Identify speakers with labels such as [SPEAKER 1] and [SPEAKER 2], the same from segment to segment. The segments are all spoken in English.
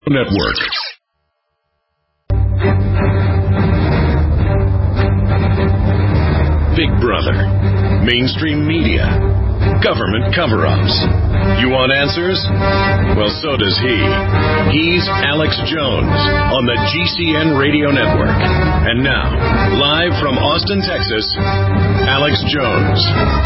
[SPEAKER 1] Network. Big Brother, mainstream media, government cover-ups. You want answers? Well, so does he. He's Alex Jones on the GCN Radio Network. And now, live from Austin, Texas, Alex Jones.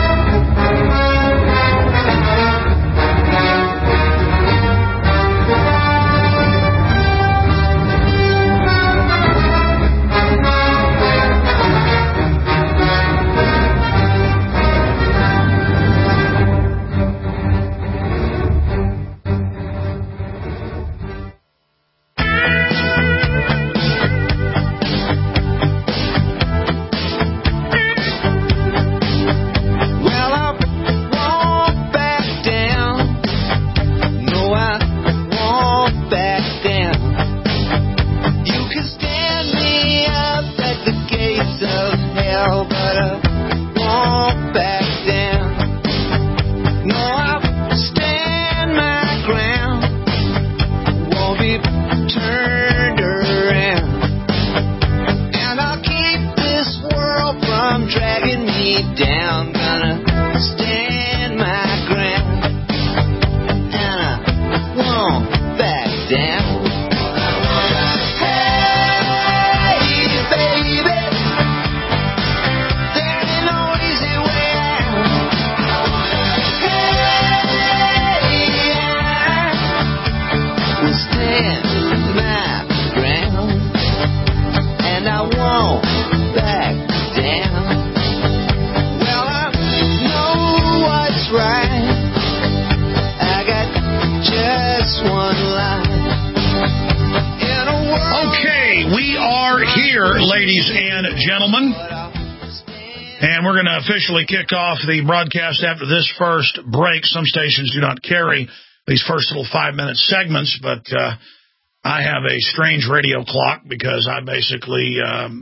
[SPEAKER 2] Officially kick off the broadcast after this first break. Some stations do not carry these first little 5-minute segments, but I have a strange radio clock because I basically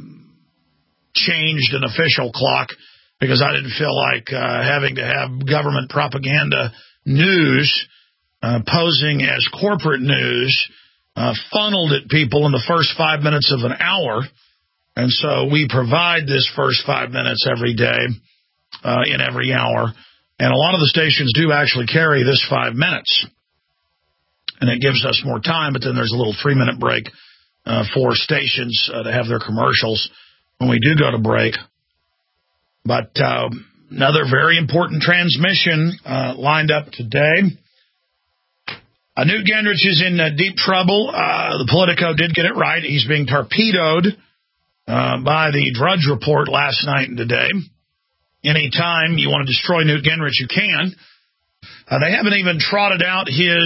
[SPEAKER 2] changed an official clock because I didn't feel like having to have government propaganda news posing as corporate news funneled at people in the first 5 minutes of an hour. And so we provide this first 5 minutes every day. In every hour, and a lot of the stations do actually carry this 5 minutes, and it gives us more time, but then there's a little 3-minute break for stations to have their commercials when we do go to break. But another very important transmission lined up today. Newt Gingrich is in deep trouble. The Politico did get it right. He's being torpedoed by the Drudge Report last night and today. Anytime you want to destroy Newt Gingrich, you can. They haven't even trotted out his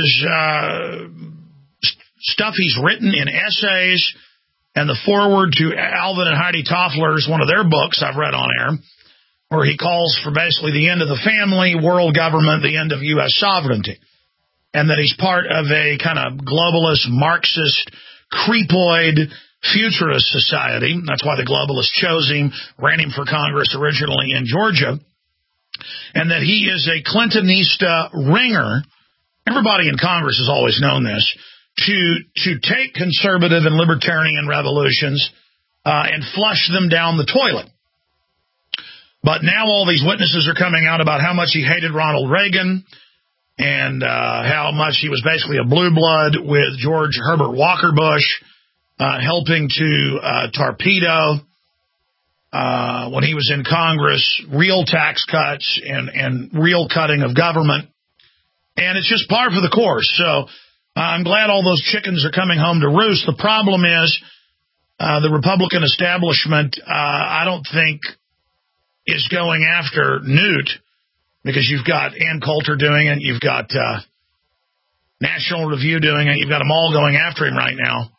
[SPEAKER 2] stuff he's written in essays and the foreword to Alvin and Heidi Toffler's, one of their books I've read on air, where he calls for basically the end of the family, world government, the end of U.S. sovereignty, and that he's part of a kind of globalist, Marxist, creepoid futurist society. That's why the globalists chose him, ran him for Congress originally in Georgia, and that he is a Clintonista ringer. Everybody in Congress has always known this, to take conservative and libertarian revolutions and flush them down the toilet. But now all these witnesses are coming out about how much he hated Ronald Reagan and how much he was basically a blue blood with George Herbert Walker Bush, helping to torpedo, when he was in Congress, real tax cuts and real cutting of government. And it's just par for the course. So I'm glad all those chickens are coming home to roost. The problem is the Republican establishment, I don't think, is going after Newt, because you've got Ann Coulter doing it, you've got National Review doing it, you've got them all going after him right now.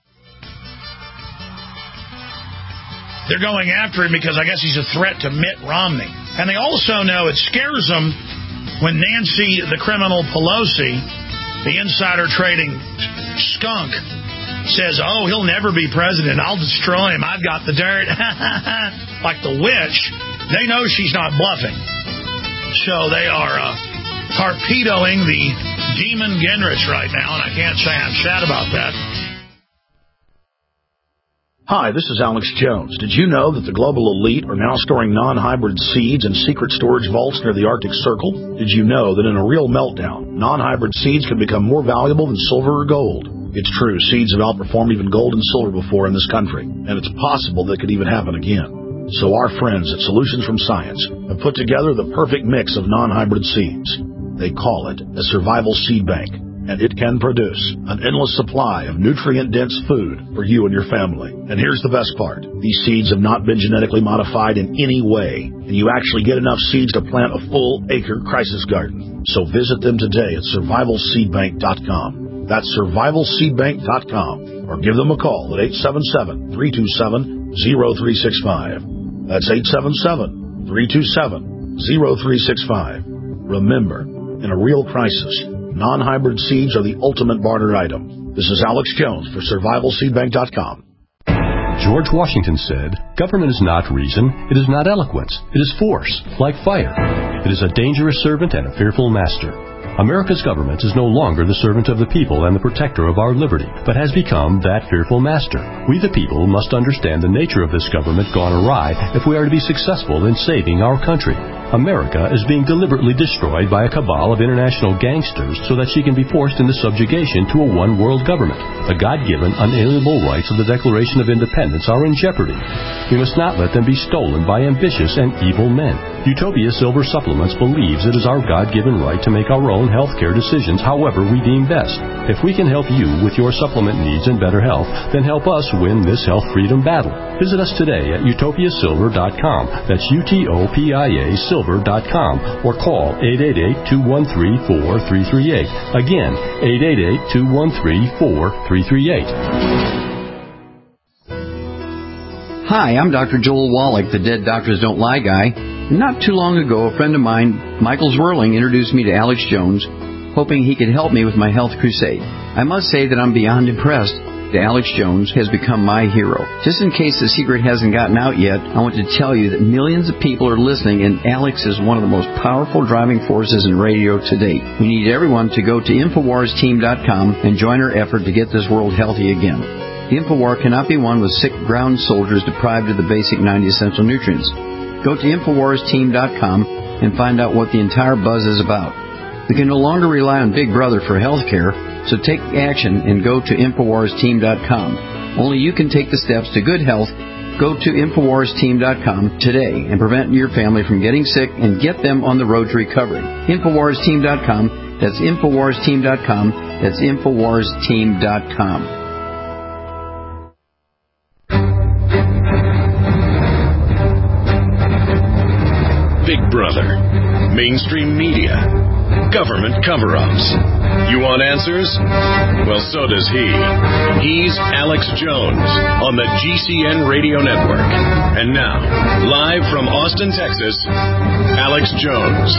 [SPEAKER 2] They're going after him because I guess he's a threat to Mitt Romney. And they also know it scares them when Nancy, the criminal Pelosi, the insider trading skunk, says, oh, he'll never be president. I'll destroy him. I've got the dirt. Like the witch. They know she's not bluffing. So they are torpedoing the Demon Gingrich right now, and I can't say I'm sad about that.
[SPEAKER 3] Hi, this is Alex Jones. Did you know that the global elite are now storing non-hybrid seeds in secret storage vaults near the Arctic Circle? Did you know that in a real meltdown, non-hybrid seeds can become more valuable than silver or gold? It's true, seeds have outperformed even gold and silver before in this country, and it's possible that could even happen again. So our friends at Solutions from Science have put together the perfect mix of non-hybrid seeds. They call it a survival seed bank, and it can produce an endless supply of nutrient-dense food for you and your family. And here's the best part. These seeds have not been genetically modified in any way, and you actually get enough seeds to plant a full-acre crisis garden. So visit them today at survivalseedbank.com. That's survivalseedbank.com, or give them a call at 877-327-0365. That's 877-327-0365. Remember, in a real crisis, non-hybrid seeds are the ultimate barter item. This is Alex Jones for survivalseedbank.com.
[SPEAKER 4] George Washington said, "Government is not reason, it is not eloquence, it is force, like fire. It is a dangerous servant and a fearful master." America's government is no longer the servant of the people and the protector of our liberty, but has become that fearful master. We the people must understand the nature of this government gone awry if we are to be successful in saving our country. America is being deliberately destroyed by a cabal of international gangsters so that she can be forced into subjugation to a one-world government. The God-given, unalienable rights of the Declaration of Independence are in jeopardy. We must not let them be stolen by ambitious and evil men. Utopia Silver Supplements believes it is our God-given right to make our own health care decisions however we deem best. If we can help you with your supplement needs and better health, then help us win this health freedom battle. Visit us today at utopiasilver.com. That's UTOPIA Silver.com, or call 888-213-4338. Again, 888-213-4338.
[SPEAKER 5] Hi, I'm Dr. Joel Wallach, the Dead Doctors Don't Lie guy. Not too long ago, a friend of mine, Michael Zwirling, introduced me to Alex Jones, hoping he could help me with my health crusade. I must say that I'm beyond impressed that Alex Jones has become my hero. Just in case the secret hasn't gotten out yet, I want to tell you that millions of people are listening, and Alex is one of the most powerful driving forces in radio to date. We need everyone to go to InfoWarsTeam.com and join our effort to get this world healthy again. The InfoWar cannot be won with sick ground soldiers deprived of the basic 90 essential nutrients. Go to InfoWarsTeam.com and find out what the entire buzz is about. We can no longer rely on Big Brother for health care, so take action and go to InfoWarsTeam.com. Only you can take the steps to good health. Go to InfoWarsTeam.com today and prevent your family from getting sick and get them on the road to recovery. InfoWarsTeam.com. That's InfoWarsTeam.com. That's InfoWarsTeam.com.
[SPEAKER 1] Big Brother, mainstream media, government cover-ups. You want answers? Well, so does he. He's Alex Jones on the GCN Radio Network. And now, live from Austin, Texas, Alex Jones.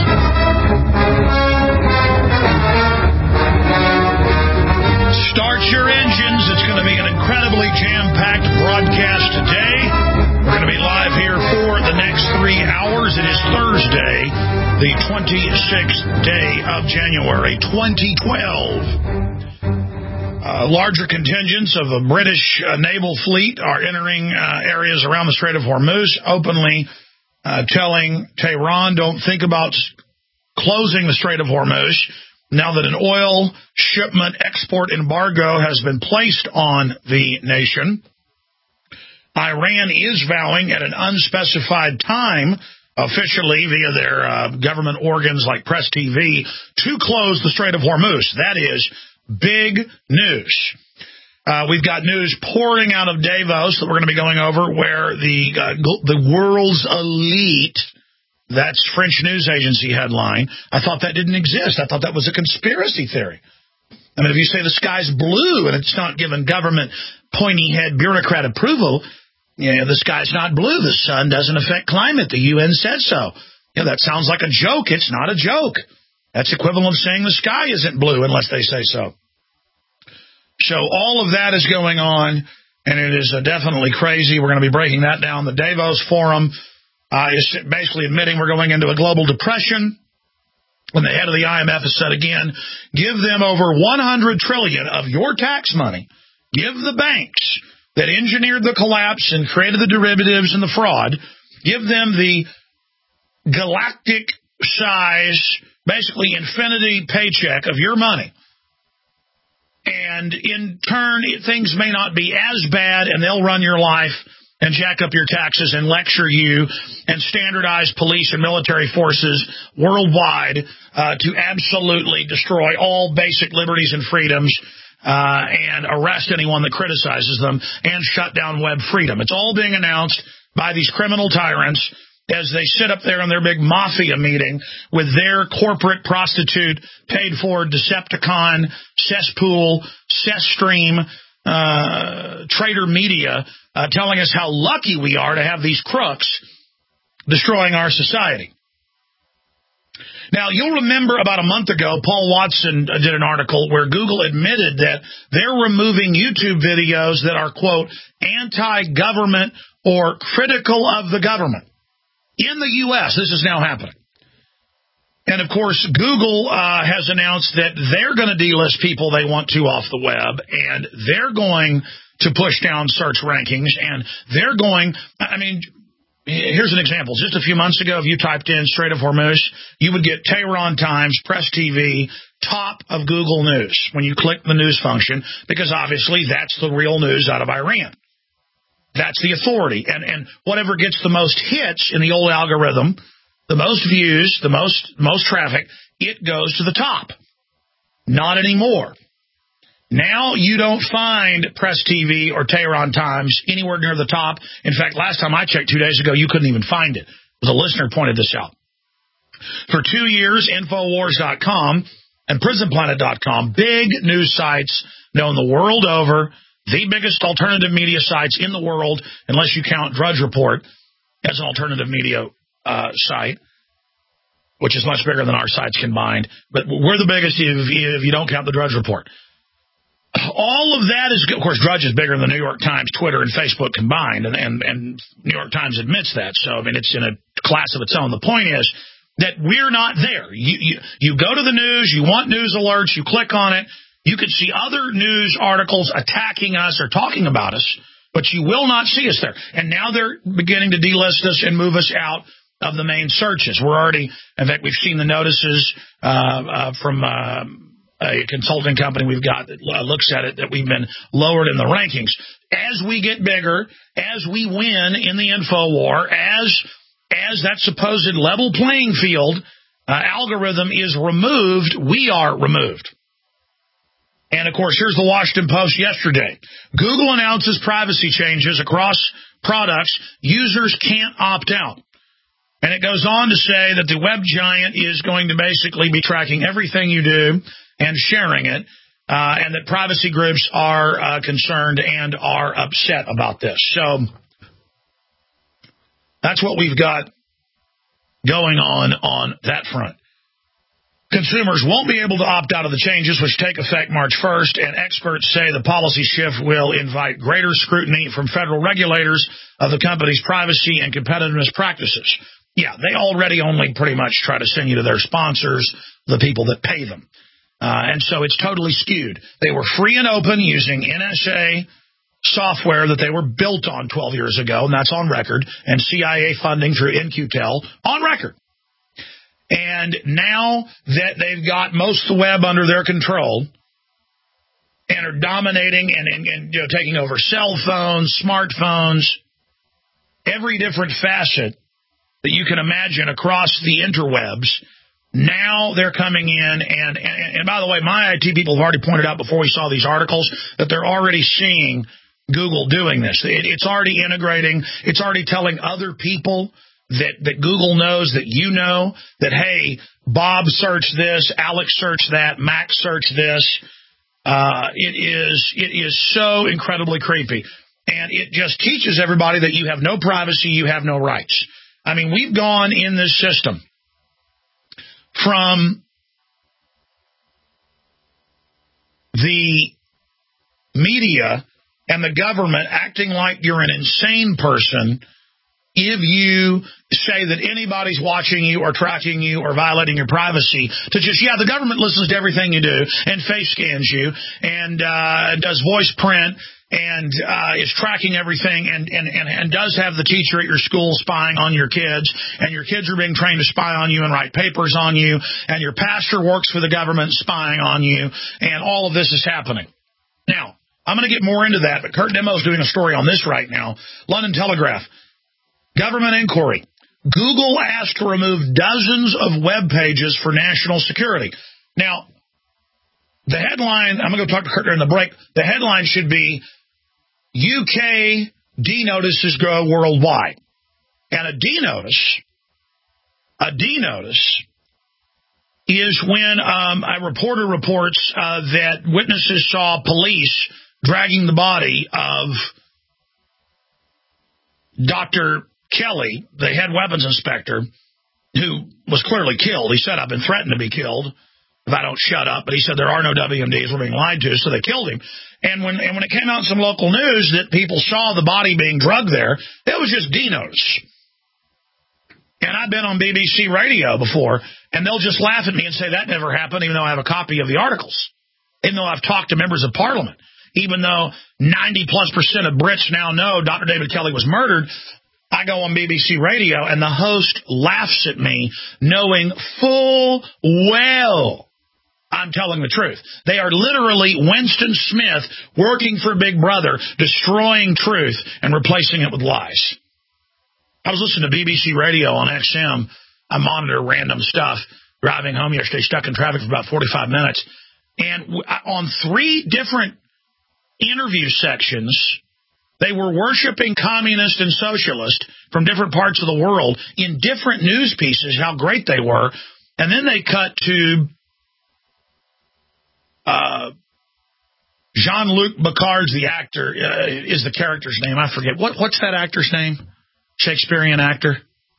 [SPEAKER 2] Start your engines. It's going to be an incredibly jam-packed broadcast today. We're going to be live here for the next 3 hours. It is Thursday, the 26th day of January, 2012. Larger contingents of the British naval fleet are entering areas around the Strait of Hormuz, openly telling Tehran, don't think about closing the Strait of Hormuz now that an oil shipment export embargo has been placed on the nation. Iran is vowing at an unspecified time, officially via their government organs like Press TV, to close the Strait of Hormuz. That is big news. We've got news pouring out of Davos that we're going to be going over, where the world's elite, that's French news agency headline. I thought that didn't exist. I thought that was a conspiracy theory. I mean, if you say the sky's blue and it's not given government pointy-head bureaucrat approval, the sky's not blue. The sun doesn't affect climate. The UN said so. That sounds like a joke. It's not a joke. That's equivalent of saying the sky isn't blue unless they say so. So all of that is going on, and it is definitely crazy. We're going to be breaking that down. The Davos Forum is basically admitting we're going into a global depression. when the head of the IMF has said again, give them over $100 trillion of your tax money. Give the banks that engineered the collapse and created the derivatives and the fraud, give them the galactic size, basically infinity paycheck of your money. And in turn, things may not be as bad, and they'll run your life and jack up your taxes and lecture you and standardize police and military forces worldwide to absolutely destroy all basic liberties and freedoms and arrest anyone that criticizes them and shut down web freedom. It's all being announced by these criminal tyrants as they sit up there in their big mafia meeting with their corporate prostitute paid for Decepticon, cesspool, cesstream, traitor media telling us how lucky we are to have these crooks destroying our society. Now, you'll remember about a month ago, Paul Watson did an article where Google admitted that they're removing YouTube videos that are, quote, anti-government or critical of the government. In the U.S., this is now happening. And, of course, Google has announced that they're going to delist people they want to off the web, and they're going to push down search rankings, and they're going, I mean, here's an example. Just a few months ago, if you typed in Strait of Hormuz, you would get Tehran Times, Press TV, top of Google News when you click the news function, because obviously that's the real news out of Iran. That's the authority. And whatever gets the most hits in the old algorithm, the most views, the most traffic, it goes to the top. Not anymore. Now you don't find Press TV or Tehran Times anywhere near the top. In fact, last time I checked 2 days ago, you couldn't even find it. The listener pointed this out. For 2 years, Infowars.com and PrisonPlanet.com, big news sites known the world over, the biggest alternative media sites in the world, unless you count Drudge Report as an alternative media site, which is much bigger than our sites combined. But we're the biggest if you don't count the Drudge Report. All of that is, of course, Drudge is bigger than the New York Times, Twitter, and Facebook combined, and New York Times admits that. So, I mean, it's in a class of its own. The point is that we're not there. You go to the news, you want news alerts, you click on it, you could see other news articles attacking us or talking about us, but you will not see us there. And now they're beginning to delist us and move us out of the main searches. We're already, in fact, we've seen the notices from a consulting company we've got that looks at it, that we've been lowered in the rankings. As we get bigger, as we win in the info war, as that supposed level playing field algorithm is removed, we are removed. And, of course, here's the Washington Post yesterday. Google announces privacy changes across products. Users can't opt out. And it goes on to say that the web giant is going to basically be tracking everything you do and sharing it, and that privacy groups are concerned and are upset about this. So that's what we've got going on that front. Consumers won't be able to opt out of the changes, which take effect March 1st, and experts say the policy shift will invite greater scrutiny from federal regulators of the company's privacy and competitiveness practices. Yeah, they already only pretty much try to send you to their sponsors, the people that pay them. And so it's totally skewed. They were free and open using NSA software that they were built on 12 years ago, and that's on record, and CIA funding through In-Q-Tel on record. And now that they've got most of the web under their control and are dominating and taking over cell phones, smartphones, every different facet that you can imagine across the interwebs, now they're coming in. And by the way, my IT people have already pointed out before we saw these articles that they're already seeing Google doing this. It's already integrating. It's already telling other people that Google knows, that you know, that, hey, Bob searched this, Alex searched that, Max searched this. It is so incredibly creepy. And it just teaches everybody that you have no privacy, you have no rights. I mean, we've gone in this system from the media and the government acting like you're an insane person if you say that anybody's watching you or tracking you or violating your privacy, to just, the government listens to everything you do and face scans you and does voice print and is tracking everything and does have the teacher at your school spying on your kids, and your kids are being trained to spy on you and write papers on you, and your pastor works for the government spying on you, and all of this is happening. Now, I'm going to get more into that, but Kurt Demo is doing a story on this right now. London Telegraph. Government inquiry. Google asked to remove dozens of web pages for national security. Now, the headline, I'm going to go talk to Kurt during the break. The headline should be, UK D-notices grow worldwide. And a D-notice is when a reporter reports that witnesses saw police dragging the body of Dr. Kelly, the head weapons inspector, who was clearly killed. He said, I've been threatened to be killed if I don't shut up. But he said there are no WMDs, we're being lied to, so they killed him. And when it came out in some local news that people saw the body being drugged there, it was just D-notice. And I've been on BBC Radio before, and they'll just laugh at me and say that never happened, even though I have a copy of the articles, even though I've talked to members of Parliament, even though 90+% of Brits now know Dr. David Kelly was murdered. I go on BBC Radio, and the host laughs at me, knowing full well I'm telling the truth. They are literally Winston Smith working for Big Brother, destroying truth and replacing it with lies. I was listening to BBC Radio on XM. I monitor random stuff. Driving home yesterday, stuck in traffic for about 45 minutes. And on 3 different interview sections, they were worshiping communists and socialists from different parts of the world in different news pieces, how great they were. And then they cut to Jean-Luc Picard's the actor, is the character's name. I forget. What's that actor's name? Shakespearean actor?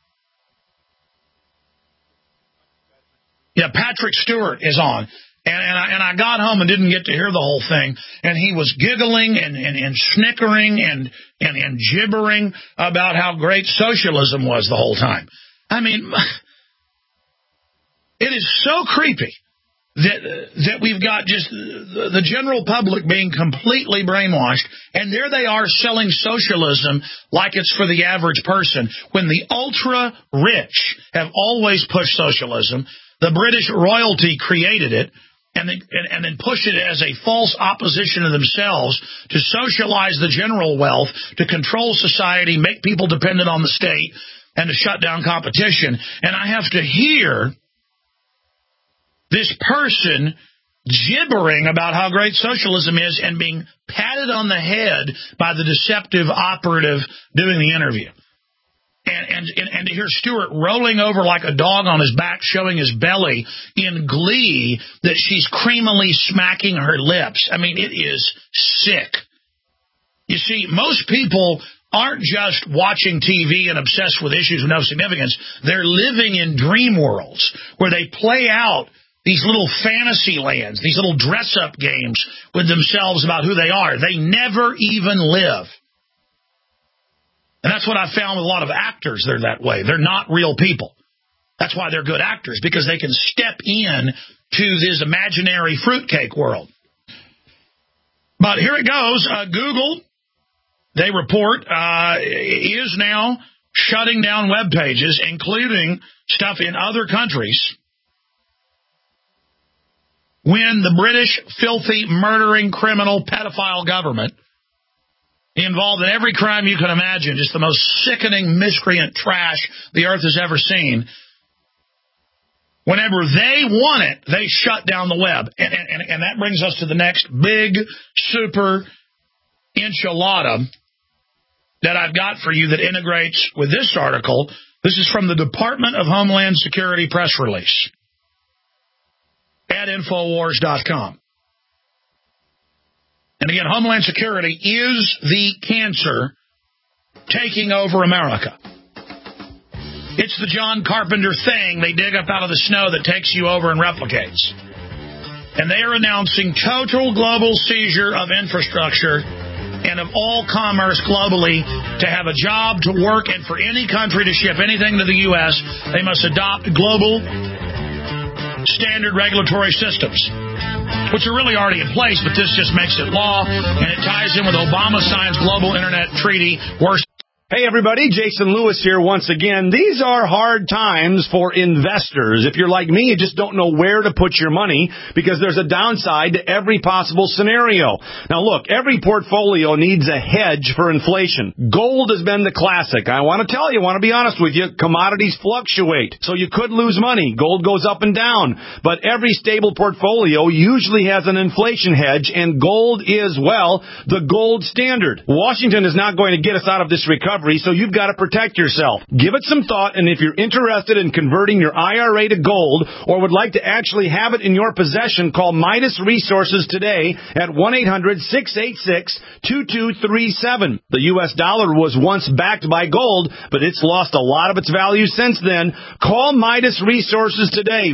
[SPEAKER 2] Yeah, Patrick Stewart is on. And I got home and didn't get to hear the whole thing. And he was giggling and snickering and gibbering about how great socialism was the whole time. I mean, it is so creepy that we've got just the general public being completely brainwashed, and there they are selling socialism like it's for the average person, when the ultra-rich have always pushed socialism. The British royalty created it, and then push it as a false opposition to themselves to socialize the general wealth, to control society, make people dependent on the state, and to shut down competition. And I have to hear this person gibbering about how great socialism is and being patted on the head by the deceptive operative doing the interview. And to hear Stewart rolling over like a dog on his back, showing his belly in glee that she's creamily smacking her lips. I mean, it is sick. You see, most people aren't just watching TV and obsessed with issues of no significance. They're living in dream worlds where they play out these little fantasy lands, these little dress-up games with themselves about who they are. They never even live. And that's what I found with a lot of actors. They're that way. They're not real people. That's why they're good actors, because they can step in to this imaginary fruitcake world. But here it goes. Google, they report, is now shutting down web pages, including stuff in other countries, when the British filthy, murdering, criminal, pedophile government, involved in every crime you can imagine, just the most sickening, miscreant trash the earth has ever seen. Whenever they want it, they shut down the web. And that brings us to the next big, super enchilada that I've got for you that integrates with this article. This is from the Department of Homeland Security press release at Infowars.com. And again, Homeland Security is the cancer taking over America. It's the John Carpenter thing they dig up out of the snow that takes you over and replicates. And they are announcing total global seizure of infrastructure and of all commerce globally, to have a job, to work, and for any country to ship anything to the U.S., they must adopt global standard regulatory systems, which are really already in place, but this just makes it law, and it ties in with Obama signs Global Internet Treaty.
[SPEAKER 6] Hey everybody, Jason Lewis here once again. These are hard times for investors. If you're like me, you just don't know where to put your money because there's a downside to every possible scenario. Now look, every portfolio needs a hedge for inflation. Gold has been the classic. I want to be honest with you, commodities fluctuate, so you could lose money. Gold goes up and down, but every stable portfolio usually has an inflation hedge, and gold is, well, the gold standard. Washington is not going to get us out of this recovery, so you've got to protect yourself. Give it some thought, and if you're interested in converting your IRA to gold or would like to actually have it in your possession, call Midas Resources today at 1-800-686-2237. The U.S. dollar was once backed by gold, but it's lost a lot of its value since then. Call Midas Resources today,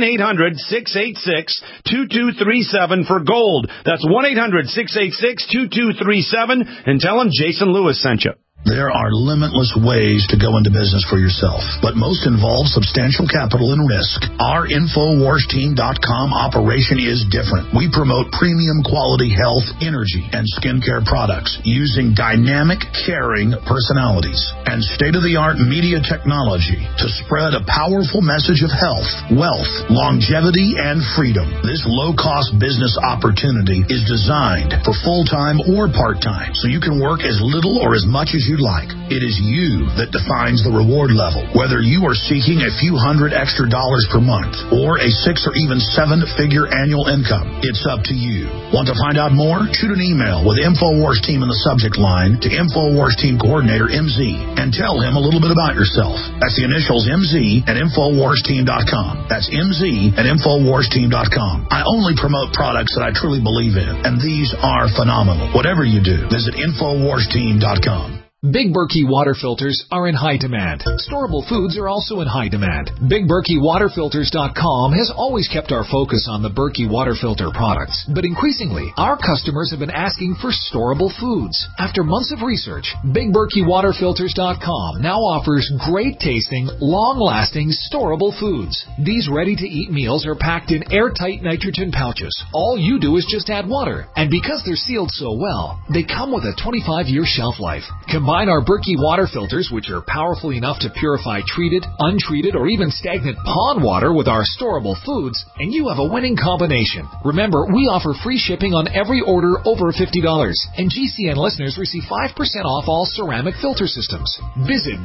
[SPEAKER 6] 1-800-686-2237 for gold. That's 1-800-686-2237, and tell them Jason Lewis sent you.
[SPEAKER 3] There are limitless ways to go into business for yourself, but most involve substantial capital and risk. Our InfoWarsTeam.com operation is different. We promote premium quality health, energy, and skincare products using dynamic, caring personalities and state-of-the-art media technology to spread a powerful message of health, wealth, longevity, and freedom. This low-cost business opportunity is designed for full-time or part-time, so you can work as little or as much as you like. It is you that defines the reward level. Whether you are seeking a few $100 extra per month or a 6 or even 7-figure annual income, it's up to you. Want to find out more? Shoot an email with InfoWars Team in the subject line to InfoWars Team Coordinator MZ and tell him a little bit about yourself. That's the initials MZ at InfoWarsTeam.com. That's MZ at InfoWarsTeam.com. I only promote products that I truly believe in, and these are phenomenal. Whatever you do, visit InfoWarsTeam.com.
[SPEAKER 7] Big Berkey water filters are in high demand. Storable foods are also in high demand. BigBerkeyWaterFilters.com has always kept our focus on the Berkey water filter products, but increasingly, our customers have been asking for storable foods. After months of research, BigBerkeyWaterFilters.com now offers great-tasting, long-lasting, storable foods. These ready-to-eat meals are packed in airtight nitrogen pouches. All you do is just add water, and because they're sealed so well, they come with a 25-year shelf life. Combine our Berkey water filters, which are powerful enough to purify treated, untreated, or even stagnant pond water with our storable foods, and you have a winning combination. Remember, we offer free shipping on every order over $50, and GCN listeners receive 5% off all ceramic filter systems. Visit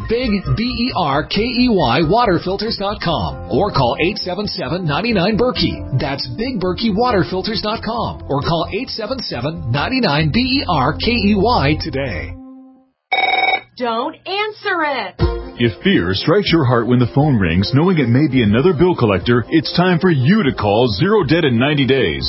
[SPEAKER 7] BigBerkeyWaterFilters.com or call 877-99-BERKEY. That's BigBerkeyWaterFilters.com or call 877-99-BERKEY today.
[SPEAKER 8] Don't answer it.
[SPEAKER 9] If fear strikes your heart when the phone rings, knowing it may be another bill collector, it's time for you to call Zero Debt in 90 days.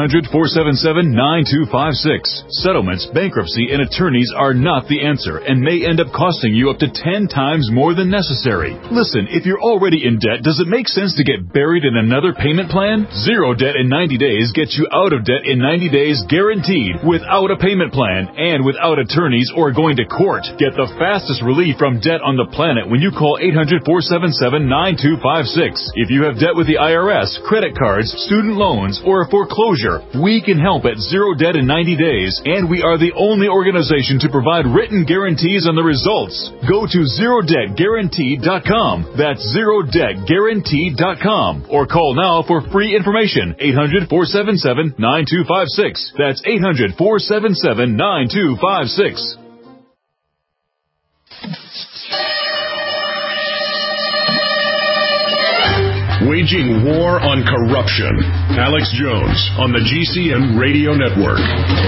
[SPEAKER 9] 800-477-9256. Settlements, bankruptcy, and attorneys are not the answer and may end up costing you up to 10 times more than necessary. Listen, if you're already in debt, does it make sense to get buried in another payment plan? Zero Debt in 90 days gets you out of debt in 90 days guaranteed, without a payment plan and without attorneys or going to court. Get the fastest relief from debt on the planet when you call 800-477-9256. If you have debt with the IRS, credit cards, student loans, or a foreclosure, we can help at Zero Debt in 90 days, and we are the only organization to provide written guarantees on the results. Go to ZeroDebtGuaranteed.com. That's ZeroDebtGuaranteed.com. Or call now for free information. 800-477-9256. That's 800-477-9256.
[SPEAKER 1] Waging war on corruption. Alex Jones on the GCN Radio Network.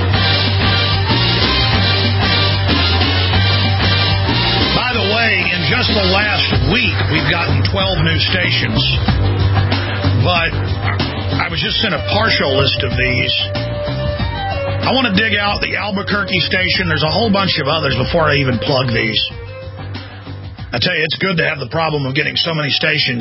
[SPEAKER 2] By the way, in just the last week, we've gotten 12 new stations. But I was just sent a partial list of these. I want to dig out the Albuquerque station. There's a whole bunch of others before I even plug these. I tell you, it's good to have the problem of getting so many stations.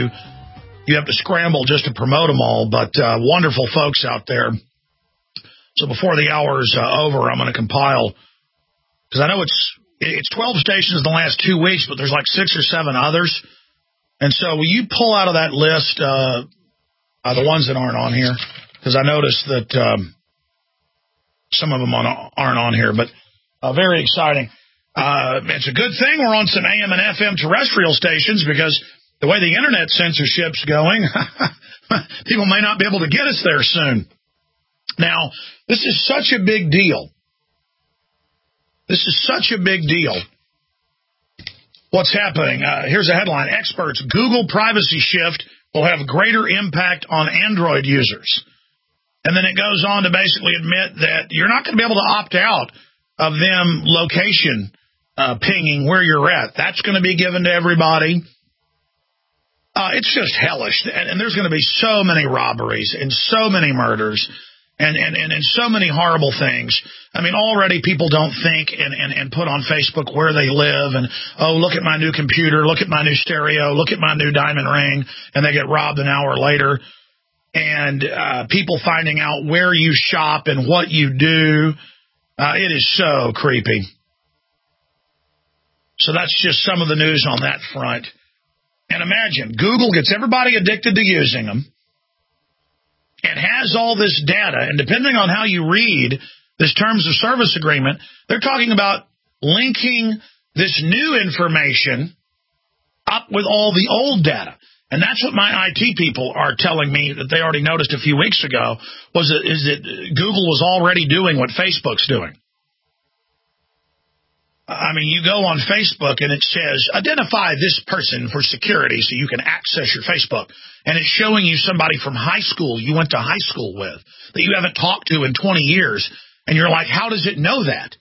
[SPEAKER 2] You have to scramble just to promote them all, but wonderful folks out there So before the hour's over, I'm going to compile, because I know it's 12 stations the last 2 weeks, but there's like 6 or 7 others. And so will you pull out of that list the ones that aren't on here? Because I noticed that some of them aren't on here, but very exciting. It's a good thing we're on some AM and FM terrestrial stations, because the way the internet censorship's going, people may not be able to get us there soon. Now, this is such a big deal. This is such a big deal. What's happening? Here's a headline. Experts, Google privacy shift will have greater impact on Android users. And then it goes on to basically admit that you're not going to be able to opt out of them location pinging where you're at. That's going to be given to everybody. It's just hellish. And there's going to be so many robberies and so many murders and so many horrible things. I mean, already people don't think and put on Facebook where they live and, oh, look at my new computer, look at my new stereo, look at my new diamond ring, and they get robbed an hour later. And people finding out where you shop and what you do. It is so creepy. So that's just some of the news on that front. And imagine, Google gets everybody addicted to using them and has all this data. And depending on how you read this terms of service agreement, they're talking about linking this new information up with all the old data. And that's what my IT people are telling me that they already noticed a few weeks ago, is that Google was already doing what Facebook's doing. I mean, you go on Facebook and it says, identify this person for security so you can access your Facebook. And it's showing you somebody from high school you went to high school with that you haven't talked to in 20 years. And you're like, how does it know that?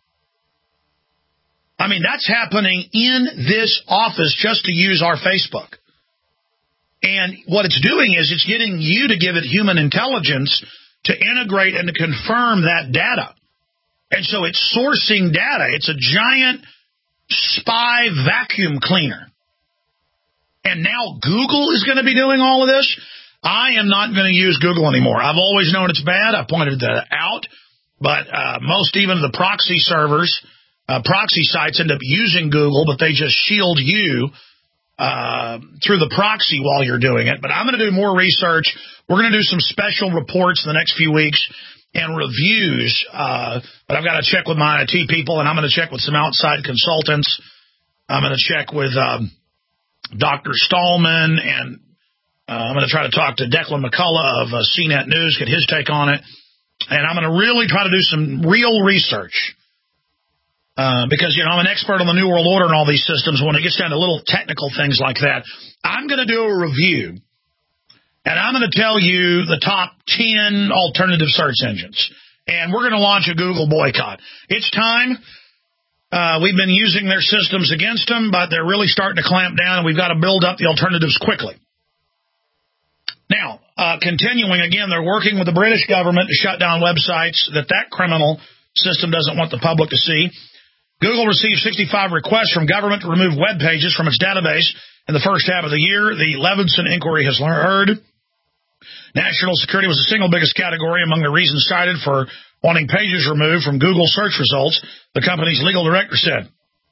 [SPEAKER 2] I mean, that's happening in this office just to use our Facebook. And what it's doing is it's getting you to give it human intelligence to integrate and to confirm that data. And so it's sourcing data. It's a giant spy vacuum cleaner. And now Google is going to be doing all of this? I am not going to use Google anymore. I've always known it's bad. I pointed that out. But most even the proxy servers, proxy sites end up using Google, but they just shield you through the proxy while you're doing it. But I'm going to do more research. We're going to do some special reports in the next few weeks and reviews. But I've got to check with my IT people, and I'm going to check with some outside consultants. I'm going to check with Dr. Stallman, and I'm going to try to talk to Declan McCullough of CNET News, get his take on it. And I'm going to really try to do some real research. Because, you know, I'm an expert on the New World Order and all these systems. When it gets down to little technical things like that, I'm going to do a review, and I'm going to tell you the top 10 alternative search engines. And we're going to launch a Google boycott. It's time. We've been using their systems against them, but they're really starting to clamp down, and we've got to build up the alternatives quickly. Now, continuing, again, they're working with the British government to shut down websites that criminal system doesn't want the public to see. Google received 65 requests from government to remove web pages from its database in the first half of the year. The Levinson inquiry has heard. National security was the single biggest category among the reasons cited for wanting pages removed from Google search results, the company's legal director said.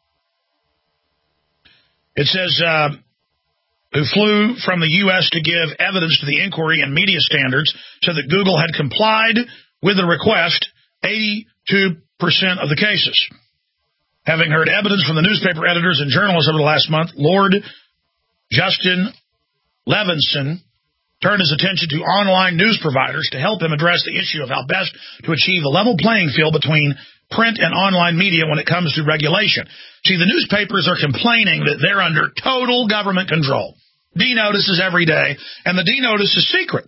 [SPEAKER 2] It says, who flew from the U.S. to give evidence to the inquiry and media standards, said that Google had complied with the request 82% of the cases. Having heard evidence from the newspaper editors and journalists over the last month, Lord Justin Levinson turned his attention to online news providers to help him address the issue of how best to achieve a level playing field between print and online media when it comes to regulation. See, the newspapers are complaining that they're under total government control. D-notices every day, and the D-notice is secret.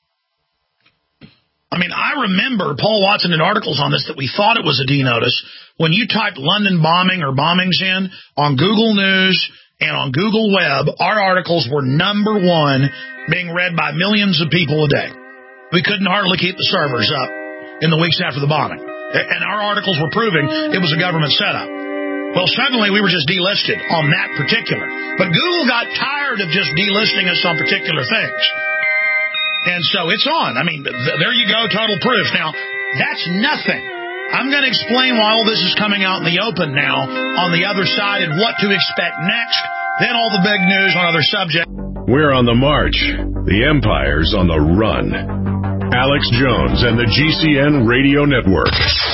[SPEAKER 2] I mean, I remember Paul Watson did articles on this that we thought it was a D-notice. When you typed London bombing or bombings in on Google News and on Google Web, our articles were number one, being read by millions of people a day. We couldn't hardly keep the servers up in the weeks after the bombing. And our articles were proving it was a government setup. Well, suddenly we were just delisted on that particular. But Google got tired of just delisting us on particular things. And so it's on. I mean, there you go, total proof. Now, That's nothing. I'm going to explain why all this is coming out in the open now on the other side and what to expect next. Then all the big news on other subjects.
[SPEAKER 1] We're on the march. The empire's on the run. Alex Jones and the GCN Radio Network.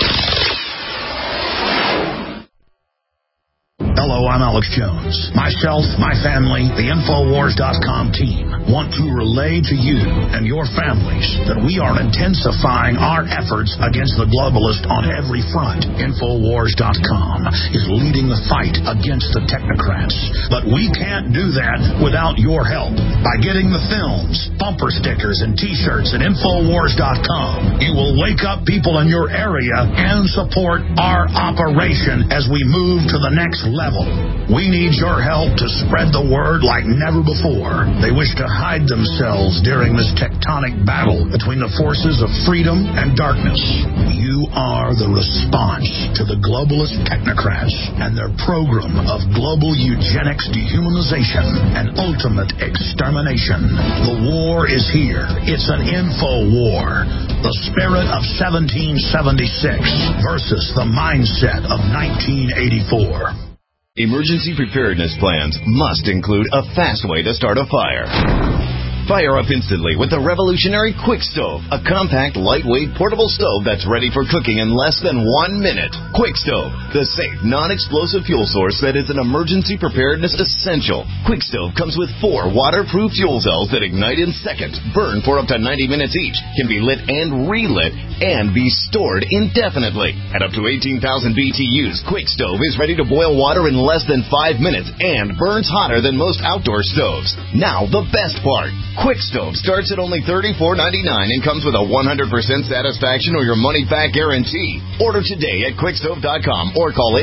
[SPEAKER 3] Hello, I'm Alex Jones. Myself, my family, the Infowars.com team want to relay to you and your families that we are intensifying our efforts against the globalist on every front. Infowars.com is leading the fight against the technocrats. But we can't do that without your help. By getting the films, bumper stickers, and T-shirts at Infowars.com, you will wake up people in your area and support our operation as we move to the next level. We need your help to spread the word like never before. They wish to hide themselves during this tectonic battle between the forces of freedom and darkness. You are the response to the globalist technocrats and their program of global eugenics, dehumanization, and ultimate extermination. The war is here. It's an info war. The spirit of 1776 versus the mindset of 1984.
[SPEAKER 10] Emergency preparedness plans must include a fast way to start a fire. Fire up instantly with the revolutionary Quick Stove, a compact, lightweight, portable stove that's ready for cooking in less than 1 minute. Quick Stove, the safe, non-explosive fuel source that is an emergency preparedness essential. Quick Stove comes with 4 waterproof fuel cells that ignite in seconds, burn for up to 90 minutes each, can be lit and relit, and be stored indefinitely. At up to 18,000 BTUs, Quick Stove is ready to boil water in less than 5 minutes and burns hotter than most outdoor stoves. Now, the best part. Quick Stove starts at only $34.99 and comes with a 100% satisfaction or your money-back guarantee. Order today at quickstove.com or call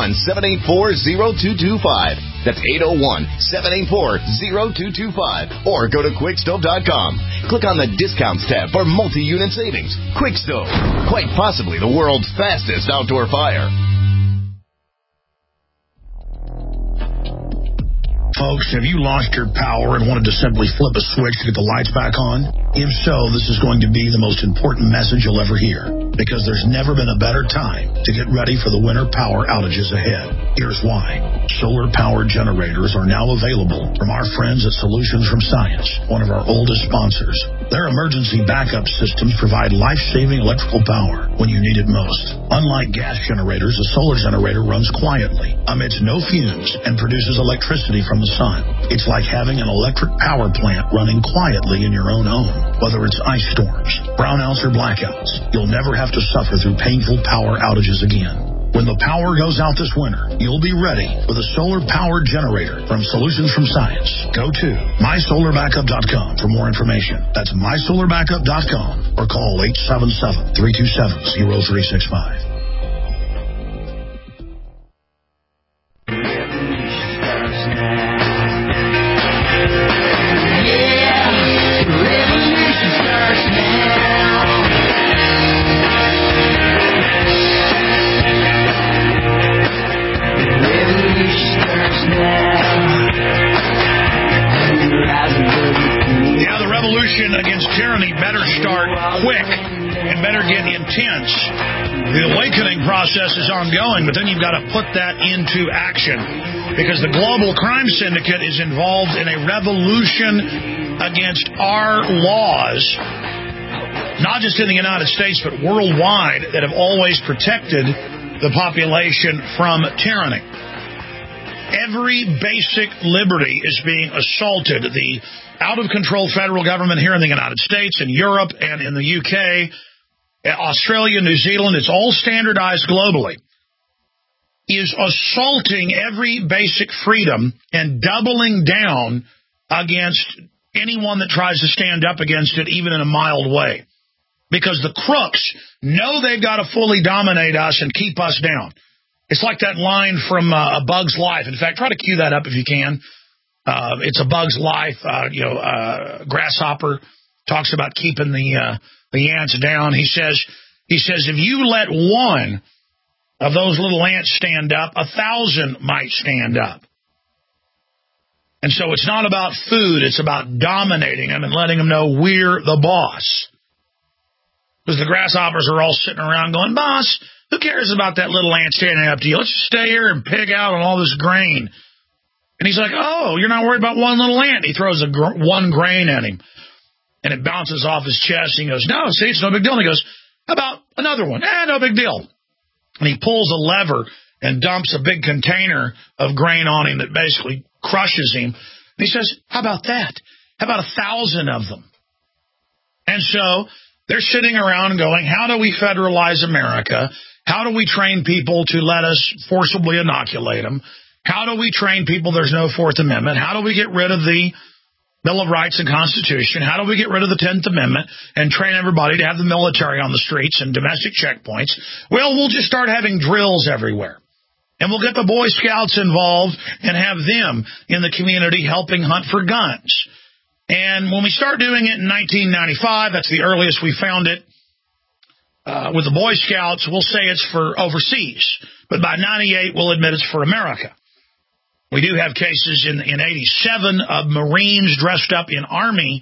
[SPEAKER 10] 801-784-0225. That's 801-784-0225. Or go to quickstove.com. Click on the Discounts tab for multi-unit savings. Quick Stove, quite possibly the world's fastest outdoor fire.
[SPEAKER 3] Folks, have you lost your power and wanted to simply flip a switch to get the lights back on? If so, this is going to be the most important message you'll ever hear, because there's never been a better time to get ready for the winter power outages ahead. Here's why. Solar-powered generators are now available from our friends at Solutions from Science, one of our oldest sponsors. Their emergency backup systems provide life-saving electrical power when you need it most. Unlike gas generators, a solar generator runs quietly, emits no fumes, and produces electricity from the sun. It's like having an electric power plant running quietly in your own home. Whether it's ice storms, brownouts, or blackouts, you'll never have to suffer through painful power outages again. When the power goes out this winter, you'll be ready with a solar-powered generator from Solutions from Science. Go to mysolarbackup.com for more information. That's mysolarbackup.com or call 877-327-0365.
[SPEAKER 2] Yeah, the revolution against tyranny better start quick and better get intense. The awakening process is ongoing, but then you've got to put that into action because the global crime syndicate is involved in a revolution against our laws, not just in the United States, but worldwide, that have always protected the population from tyranny. Every basic liberty is being assaulted. The out-of-control federal government here in the United States, in Europe, and in the UK, Australia, New Zealand, it's all standardized globally, is assaulting every basic freedom and doubling down against anyone that tries to stand up against it, even in a mild way. Because the crooks know they've got to fully dominate us and keep us down. It's like that line from A Bug's Life. In fact, try to cue that up if you can. It's A Bug's Life. Grasshopper talks about keeping the ants down. He says, if you let one of those little ants stand up, 1,000 might stand up. And so it's not about food. It's about dominating them and letting them know we're the boss. Because the grasshoppers are all sitting around going, boss, who cares about that little ant standing up to you? Let's just stay here and pig out on all this grain. And he's like, oh, you're not worried about one little ant. He throws one grain at him, and it bounces off his chest. And he goes, no, see, it's no big deal. And he goes, how about another one? No big deal. And he pulls a lever and dumps a big container of grain on him that basically crushes him. And he says, how about that? How about 1,000 of them? And so they're sitting around going, how do we federalize America? How do we train people to let us forcibly inoculate them? How do we train people there's no Fourth Amendment? How do we get rid of the Bill of Rights and Constitution? How do we get rid of the 10th Amendment and train everybody to have the military on the streets and domestic checkpoints? Well, we'll just start having drills everywhere. And we'll get the Boy Scouts involved and have them in the community helping hunt for guns. And when we start doing it in 1995, that's the earliest we found it, with the Boy Scouts, we'll say it's for overseas. But by 98, we'll admit it's for America. We do have cases in 87 of Marines dressed up in Army,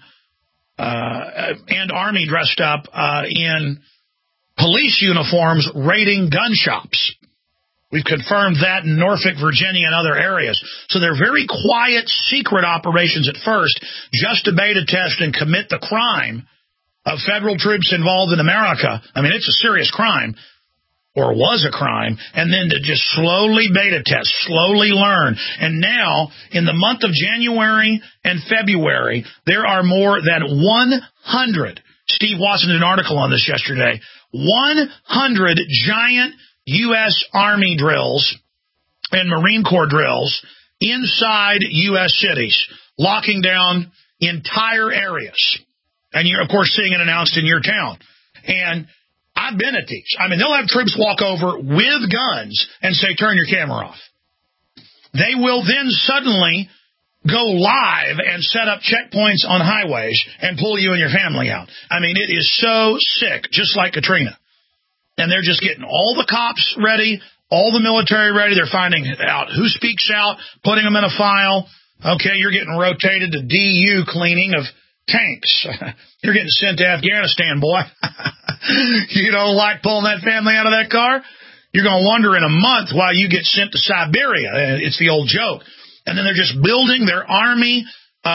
[SPEAKER 2] and Army dressed up in police uniforms raiding gun shops. We've confirmed that in Norfolk, Virginia, and other areas. So they're very quiet, secret operations at first, just to beta test and commit the crime of federal troops involved in America. I mean, it's a serious crime, or was a crime, and then to just slowly beta test, slowly learn. And now, in the month of January and February, there are more than 100, Steve Watson did an article on this yesterday, 100 giant U.S. Army drills and Marine Corps drills inside U.S. cities, locking down entire areas. And you're, of course, seeing it announced in your town. And I've been at these. I mean, they'll have troops walk over with guns and say, turn your camera off. They will then suddenly go live and set up checkpoints on highways and pull you and your family out. I mean, it is so sick, just like Katrina. And they're just getting all the cops ready, all the military ready. They're finding out who speaks out, putting them in a file. Okay, you're getting rotated to DU cleaning of tanks. You're getting sent to Afghanistan, boy. You don't like pulling that family out of that car? You're going to wonder in a month why you get sent to Siberia. It's the old joke. And then they're just building their army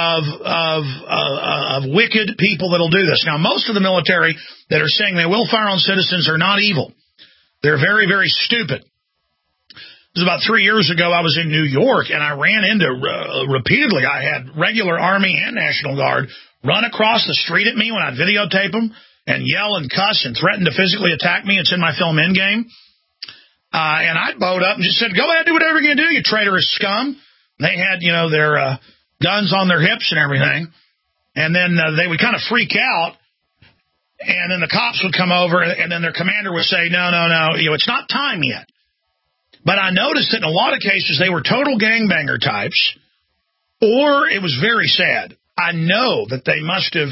[SPEAKER 2] of wicked people that'll do this. Now, most of the military that are saying they will fire on citizens are not evil. They're very, very stupid. It was about 3 years ago. I was in New York, and I ran into repeatedly. I had regular Army and National Guard run across the street at me when I'd videotape them and yell and cuss and threaten to physically attack me. It's in my film Endgame. And I bowed up and just said, go ahead, do whatever you're going to do, you traitorous scum. They had, their guns on their hips and everything. And then they would kind of freak out. And then the cops would come over, and then their commander would say, no, it's not time yet. But I noticed that in a lot of cases, they were total gangbanger types, or it was very sad. I know that they must have,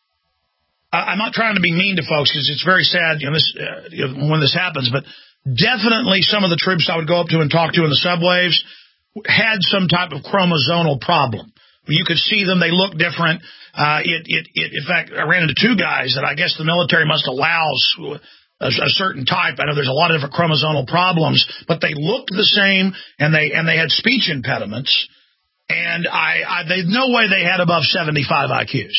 [SPEAKER 2] I'm not trying to be mean to folks because it's very sad when this happens, but definitely some of the troops I would go up to and talk to in the subways had some type of chromosomal problem. You could see them. They look different. In fact, I ran into two guys that I guess the military must allow a certain type. I know there's a lot of different chromosomal problems, but they looked the same, and they had speech impediments. And there's no way they had above 75 IQs.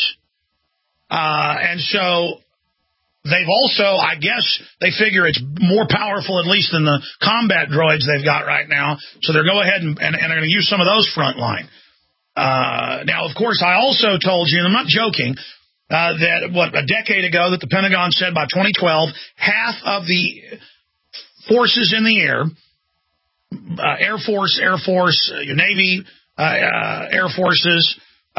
[SPEAKER 2] And so they've also, I guess, they figure it's more powerful at least than the combat droids they've got right now. So they'll go ahead and are going to use some of those frontline. Now, of course, I also told you, and I'm not joking, that a decade ago that the Pentagon said by 2012, half of the forces in the air, Air Force, your Navy, Air Forces,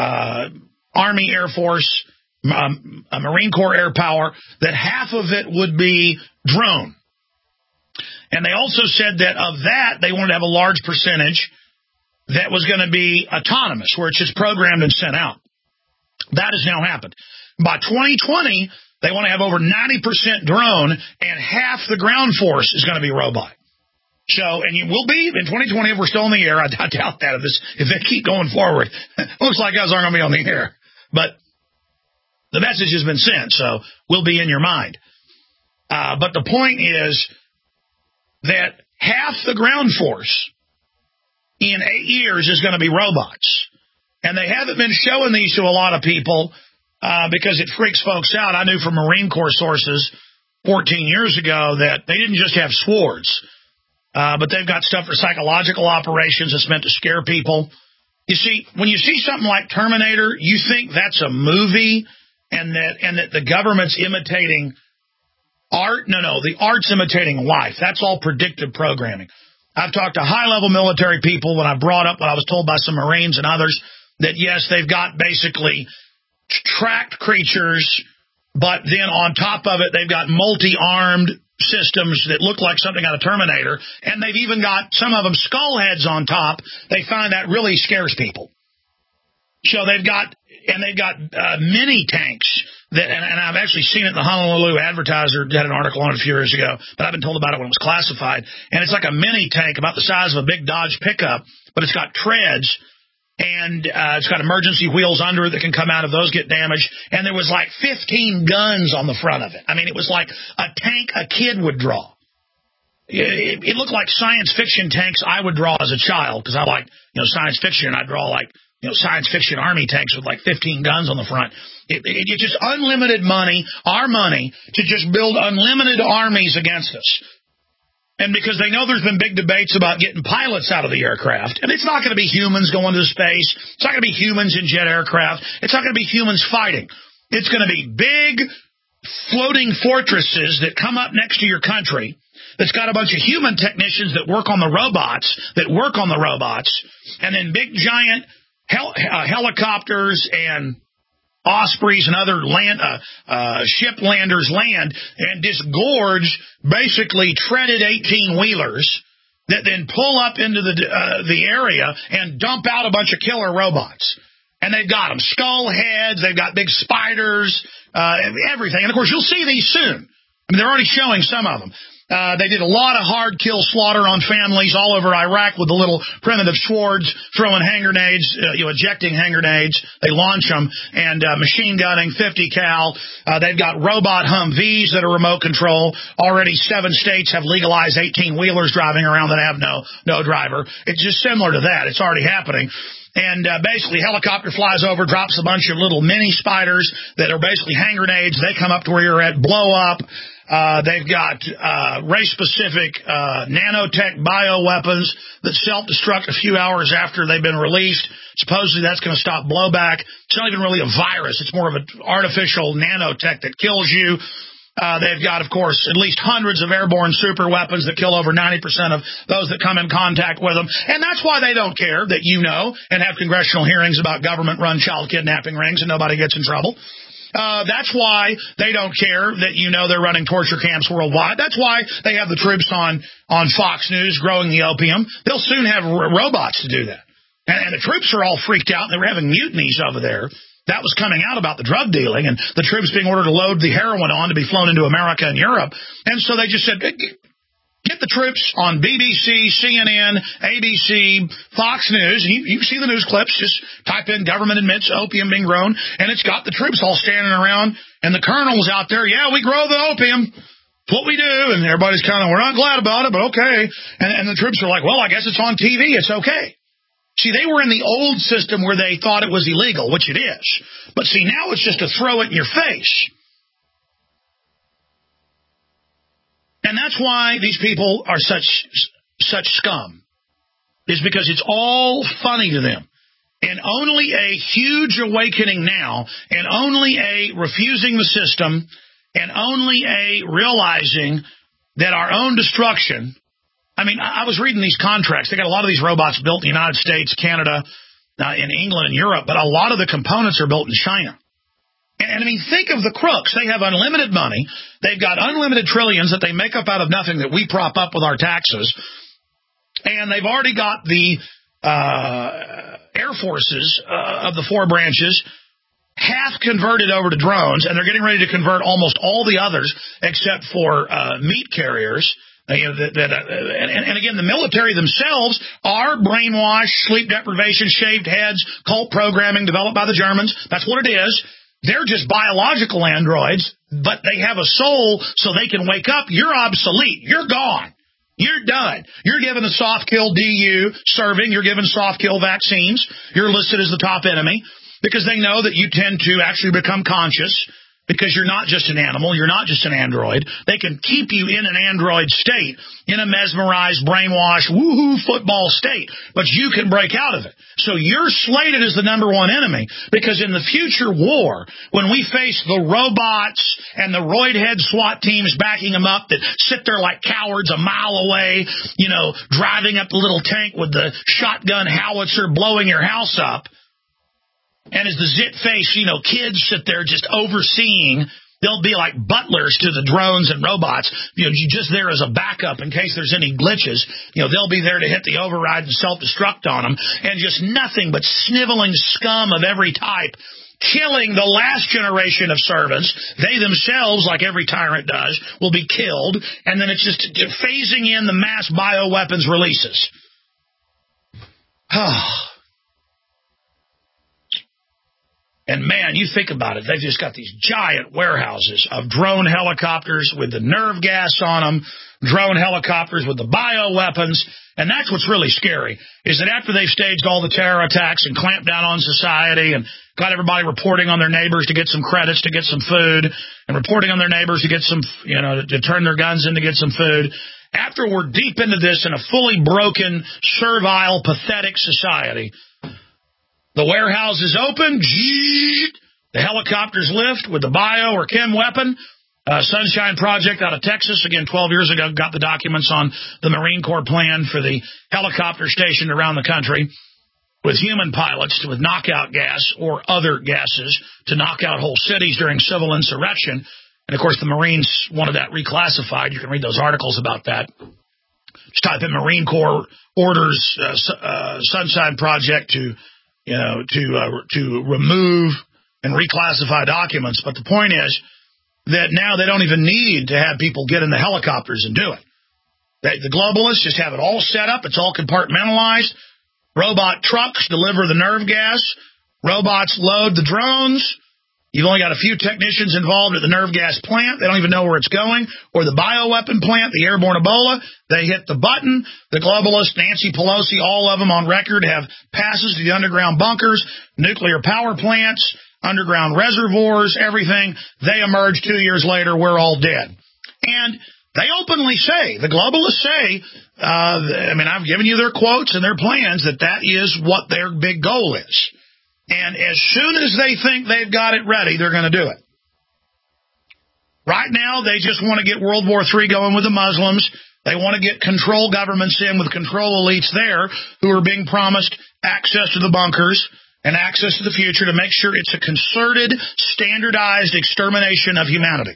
[SPEAKER 2] Army, Air Force, Marine Corps air power, that half of it would be drone. And they also said that of that, they wanted to have a large percentage that was going to be autonomous, where it's just programmed and sent out. That has now happened. By 2020, they want to have over 90% drone, and half the ground force is going to be robot. So, and we'll be in 2020 if we're still in the air. I doubt that if they keep going forward. Looks like us aren't going to be on the air. But the message has been sent, so we'll be in your mind. But the point is that half the ground force in 8 years is going to be robots. And they haven't been showing these to a lot of people because it freaks folks out. I knew from Marine Corps sources 14 years ago that they didn't just have swords, but they've got stuff for psychological operations that's meant to scare people. You see, when you see something like Terminator, you think that's a movie and that the government's imitating art. No, the art's imitating life. That's all predictive programming. I've talked to high-level military people when I brought up what I was told by some Marines and others, that, yes, they've got basically tracked creatures, but then on top of it, they've got multi-armed systems that look like something out of Terminator, and they've even got some of them skull heads on top. They find that really scares people. So they've got mini tanks that, and I've actually seen it in the Honolulu Advertiser, had an article on it a few years ago, but I've been told about it when it was classified. And it's like a mini tank about the size of a big Dodge pickup, but it's got treads, and it's got emergency wheels under it that can come out if those get damaged. And there was like 15 guns on the front of it. I mean, it was like a tank a kid would draw. It looked like science fiction tanks I would draw as a child, because I like, science fiction, and I draw like, science fiction army tanks with like 15 guns on the front. It's just unlimited money, our money, to just build unlimited armies against us. And because they know there's been big debates about getting pilots out of the aircraft, and it's not going to be humans going to space. It's not going to be humans in jet aircraft. It's not going to be humans fighting. It's going to be big floating fortresses that come up next to your country that's got a bunch of human technicians that work on the robots, and then big giant helicopters and Ospreys and other ship landers land and disgorge basically treaded 18-wheelers that then pull up into the area and dump out a bunch of killer robots. And they've got them skull heads, they've got big spiders, everything. And of course, you'll see these soon. I mean, they're already showing some of them. They did a lot of hard kill slaughter on families all over Iraq with the little primitive swords, throwing hand grenades, ejecting hand grenades. They launch them, and machine gunning, 50 cal. They've got robot Humvees that are remote control. Already 7 states have legalized 18-wheelers driving around that have no driver. It's just similar to that. It's already happening. And basically, helicopter flies over, drops a bunch of little mini spiders that are basically hand grenades. They come up to where you're at, blow up. They've got race-specific nanotech bioweapons that self-destruct a few hours after they've been released. Supposedly that's going to stop blowback. It's not even really a virus. It's more of an artificial nanotech that kills you. They've got, of course, at least hundreds of airborne super weapons that kill over 90% of those that come in contact with them. And that's why they don't care that and have congressional hearings about government-run child kidnapping rings and nobody gets in trouble. That's why they don't care that they're running torture camps worldwide. That's why they have the troops on Fox News growing the opium. They'll soon have robots to do that. And the troops are all freaked out, and they were having mutinies over there. That was coming out about the drug dealing and the troops being ordered to load the heroin on to be flown into America and Europe. And so they just said, get the troops on BBC, CNN, ABC, Fox News. You can see the news clips. Just type in government admits opium being grown, and it's got the troops all standing around, and the colonel's out there. Yeah, we grow the opium. It's what we do. And everybody's kind of, we're not glad about it, but okay. And the troops are like, well, I guess it's on TV. It's okay. See, they were in the old system where they thought it was illegal, which it is. But see, now it's just to throw it in your face. And that's why these people are such scum, is because it's all funny to them. And only a huge awakening now, and only a refusing the system, and only a realizing that our own destruction. I mean, I was reading these contracts. They got a lot of these robots built in the United States, Canada, in England and Europe, but a lot of the components are built in China. And I mean, think of the crooks. They have unlimited money. They've got unlimited trillions that they make up out of nothing that we prop up with our taxes. And they've already got the air forces of the 4 branches half converted over to drones, and they're getting ready to convert almost all the others except for meat carriers. And again, the military themselves are brainwashed, sleep deprivation, shaved heads, cult programming developed by the Germans. That's what it is. They're just biological androids but they have a soul so they can wake up, you're obsolete. You're gone. You're done. You're given a soft kill DU serving. You're given soft kill vaccines. You're listed as the top enemy because they know that you tend to actually become conscious because you're not just an animal. You're not just an android. They can keep you in an android state, in a mesmerized, brainwashed, woohoo football state, but you can break out of it. So you're slated as the number one enemy because in the future war, when we face the robots and the roid-head SWAT teams backing them up that sit there like cowards a mile away, driving up the little tank with the shotgun howitzer blowing your house up, and as the zit-face, kids sit there just overseeing, they'll be like butlers to the drones and robots, just there as a backup in case there's any glitches. They'll be there to hit the override and self-destruct on them, and just nothing but sniveling scum of every type, killing the last generation of servants. They themselves, like every tyrant does, will be killed, and then it's just phasing in the mass bioweapons releases. And, man, you think about it. They've just got these giant warehouses of drone helicopters with the nerve gas on them, drone helicopters with the bioweapons. And that's what's really scary, is that after they've staged all the terror attacks and clamped down on society and got everybody reporting on their neighbors to get some credits, to get some food, and reporting on their neighbors to get some, to turn their guns in to get some food, after we're deep into this in a fully broken, servile, pathetic society, the warehouse is open, the helicopters lift with the bio or chem weapon. Sunshine Project out of Texas, again, 12 years ago, got the documents on the Marine Corps plan for the helicopter stationed around the country with human pilots with knockout gas or other gases to knock out whole cities during civil insurrection. And, of course, the Marines wanted that reclassified. You can read those articles about that. Just type in Marine Corps orders Sunshine Project to remove and reclassify documents. But the point is that now they don't even need to have people get in the helicopters and do it. The globalists just have it all set up. It's all compartmentalized. Robot trucks deliver the nerve gas. Robots load the drones. You've only got a few technicians involved at the nerve gas plant. They don't even know where it's going. Or the bioweapon plant, the airborne Ebola. They hit the button. The globalists, Nancy Pelosi, all of them on record have passes to the underground bunkers, nuclear power plants, underground reservoirs, everything. They emerge 2 years later. We're all dead. And they openly say, the globalists say, I've given you their quotes and their plans, that is what their big goal is. And as soon as they think they've got it ready, they're going to do it. Right now, they just want to get World War III going with the Muslims. They want to get control governments in with control elites there who are being promised access to the bunkers and access to the future to make sure it's a concerted, standardized extermination of humanity.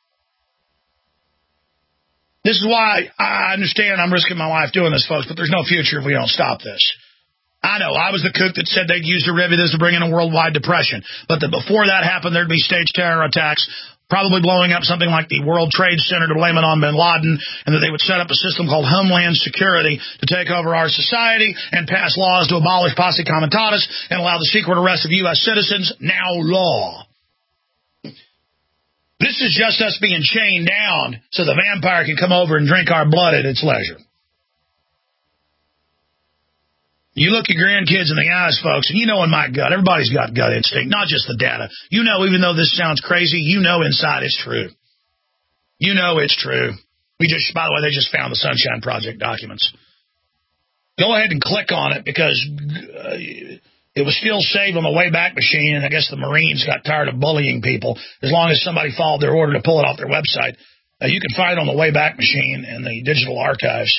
[SPEAKER 2] This is why I understand I'm risking my life doing this, folks, but there's no future if we don't stop this. I know, I was the kook that said they'd use derivatives to bring in a worldwide depression, but that before that happened, there'd be staged terror attacks, probably blowing up something like the World Trade Center to blame it on bin Laden, and that they would set up a system called Homeland Security to take over our society and pass laws to abolish posse comitatus and allow the secret arrest of U.S. citizens, now law. This is just us being chained down so the vampire can come over and drink our blood at its leisure. You look your grandkids in the eyes, folks, and you know in my gut, everybody's got gut instinct, not just the data. You know, even though this sounds crazy, you know inside it's true. You know it's true. By the way, they just found the Sunshine Project documents. Go ahead and click on it because it was still saved on the Wayback Machine, and I guess the Marines got tired of bullying people. As long as somebody followed their order to pull it off their website, you can find it on the Wayback Machine and the digital archives.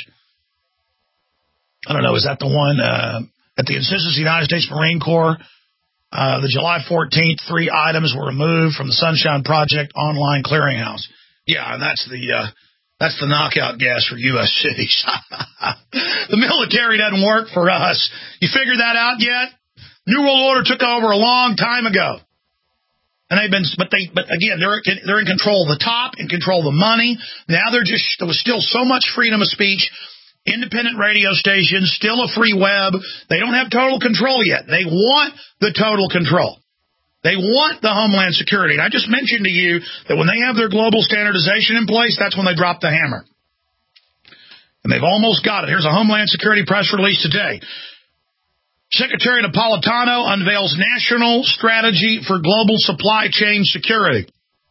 [SPEAKER 2] I don't know, is that the one at the insistence of the United States Marine Corps? The July 14th, 3 items were removed from the Sunshine Project online clearinghouse. Yeah, and that's the knockout gas for U.S. cities. The military doesn't work for us. You figured that out yet? New World Order took over a long time ago. And but again, they're in control of the top, in control of the money. Now there was still so much freedom of speech. Independent radio stations, still a free web. They don't have total control yet. They want the total control. They want the Homeland Security. And I just mentioned to you that when they have their global standardization in place, that's when they drop the hammer. And they've almost got it. Here's a Homeland Security press release today. Secretary Napolitano unveils national strategy for global supply chain security.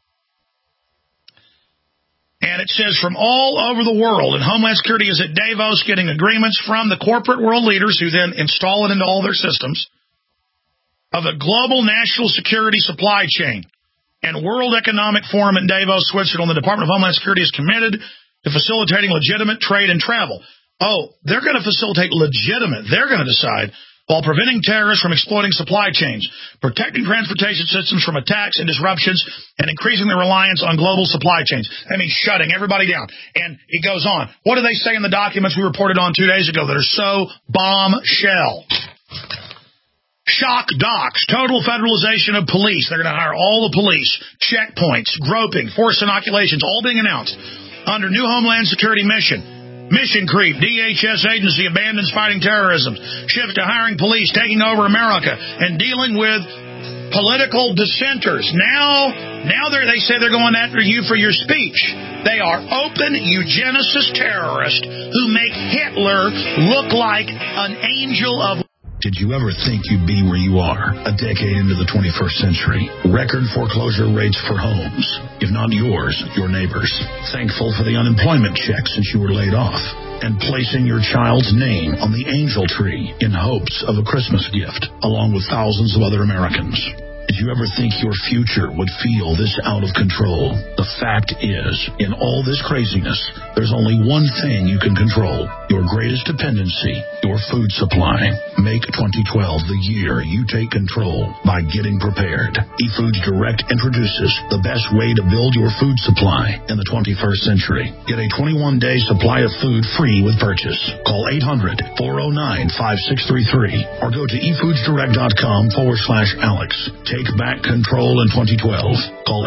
[SPEAKER 2] And it says from all over the world, and Homeland Security is at Davos getting agreements from the corporate world leaders who then install it into all their systems of a global national security supply chain. And World Economic Forum in Davos, Switzerland, the Department of Homeland Security is committed to facilitating legitimate trade and travel. Oh, they're going to facilitate legitimate. They're going to decide while preventing terrorists from exploiting supply chains, protecting transportation systems from attacks and disruptions, and increasing their reliance on global supply chains. That means shutting everybody down. And it goes on. What do they say in the documents we reported on 2 days ago that are so bombshell? Shock docs, total federalization of police. They're going to hire all the police, checkpoints, groping, forced inoculations, all being announced under new Homeland Security mission. Mission creep. DHS agency abandons fighting terrorism. Shift to hiring police, taking over America, and dealing with political dissenters. Now they say they're going after you for your speech. They are open eugenicist terrorists who make Hitler look like an angel of...
[SPEAKER 3] Did you ever think you'd be where you are a decade into the 21st century? Record foreclosure rates for homes, if not yours, your neighbors. Thankful for the unemployment check since you were laid off. And placing your child's name on the angel tree in hopes of a Christmas gift, along with thousands of other Americans. Did you ever think your future would feel this out of control? The fact is, in all this craziness, there's only one thing you can control. Your greatest dependency, your food supply. Make 2012 the year you take control by getting prepared. eFoods Direct introduces the best way to build your food supply in the 21st century. Get a 21-day supply of food free with purchase. Call 800-409-5633 or go to efoodsdirect.com/Alex. Take back control in 2012. Call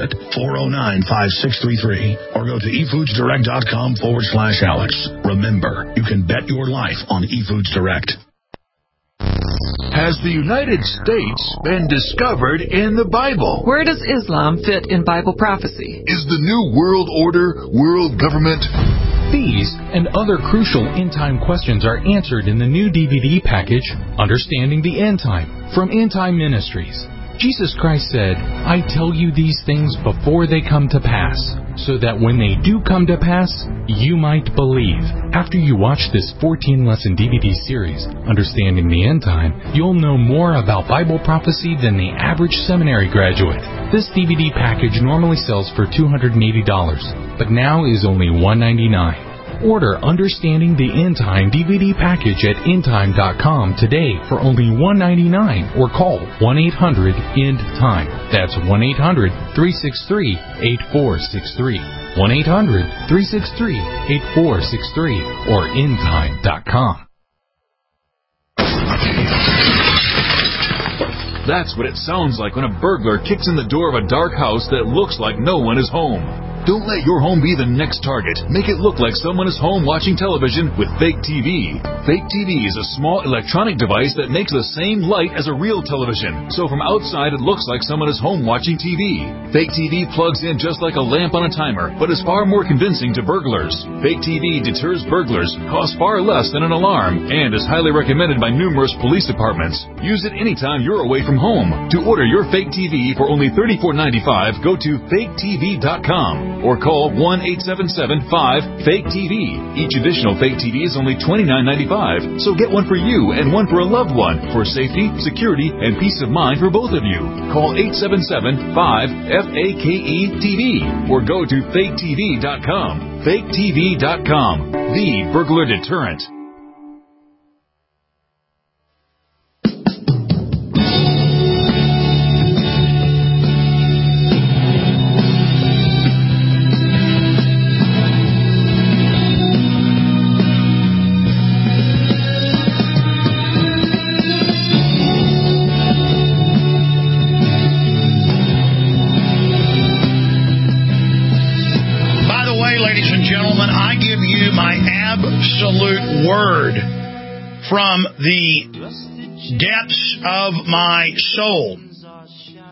[SPEAKER 3] 800-409-5633 or go to efoodsdirect.com/Alex. Remember, you can bet your life on eFoods Direct.
[SPEAKER 9] Has the United States been discovered in the Bible?
[SPEAKER 11] Where does Islam fit in Bible prophecy?
[SPEAKER 9] Is the New World Order world government?
[SPEAKER 12] These and other crucial end-time questions are answered in the new DVD package, Understanding the End Time, from End Time Ministries. Jesus Christ said, I tell you these things before they come to pass, so that when they do come to pass, you might believe. After you watch this 14-lesson DVD series, Understanding the End Time, you'll know more about Bible prophecy than the average seminary graduate. This DVD package normally sells for $280, but now is only $199. Order Understanding the End Time DVD package at endtime.com today for only $199 or call 1-800-END-TIME. That's 1-800-363-8463. 1-800-363-8463 or endtime.com.
[SPEAKER 9] That's what it sounds like when a burglar kicks in the door of a dark house that looks like no one is home. Don't let your home be the next target. Make it look like someone is home watching television with Fake TV. Fake TV is a small electronic device that makes the same light as a real television. So from outside, it looks like someone is home watching TV. Fake TV plugs in just like a lamp on a timer, but is far more convincing to burglars. Fake TV deters burglars, costs far less than an alarm, and is highly recommended by numerous police departments. Use it anytime you're away from home. To order your Fake TV for only $34.95, go to faketv.com. or call 1-877-5-FAKE-TV. Each additional Fake TV is only $29.95, so get one for you and one for a loved one for safety, security, and peace of mind for both of you. Call 877-5-FAKE-TV or go to faketv.com. FakeTV.com, the burglar deterrent.
[SPEAKER 2] Word from the depths of my soul